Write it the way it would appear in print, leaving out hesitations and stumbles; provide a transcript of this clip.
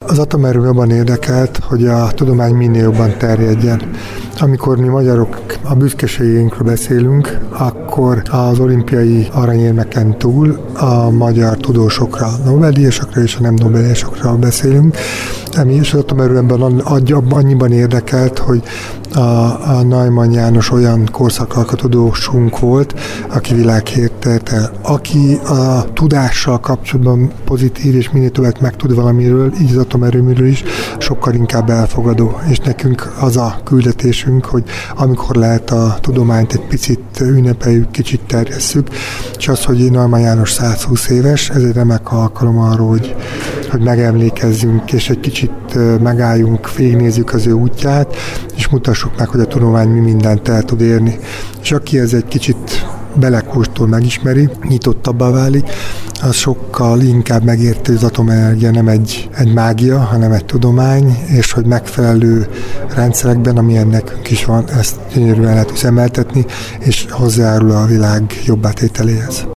Az atomerőm jobban érdekelt, hogy a tudomány minél jobban terjedjen. Amikor mi magyarok a büszkeségeinkről beszélünk, akkor az olimpiai aranyérmeken túl a magyar tudósokra, Nobel-díjasokra és a nem Nobel-díjasokra beszélünk. És az atomerőmben annyiban érdekelt, hogy a Neumann János olyan korszakalkottudósunk volt, aki világhírt ért el. Aki a tudással kapcsolatban pozitív, és minél többet megtud valamiről, így az atomerőműről is, sokkal inkább elfogadó. És nekünk az a küldetésünk, hogy amikor lehet a tudományt egy picit ünnepeljük, kicsit terjesszük, és az, hogy Neumann János 120 éves, ez egy remek alkalom arra, hogy megemlékezzünk, és egy kicsit megálljunk, végignézzük az ő útját, és mutassuk meg, hogy a tudomány mi mindent el tud érni. És aki ez egy kicsit belekóstol, megismeri, nyitottabbá válik, az sokkal inkább megérti, hogy az atomenergia nem egy mágia, hanem egy tudomány, és hogy megfelelő rendszerekben, amilyen nekünk is van, ezt gyönyörűen lehet üzemeltetni, és hozzájárul a világ jobbá tételéhez.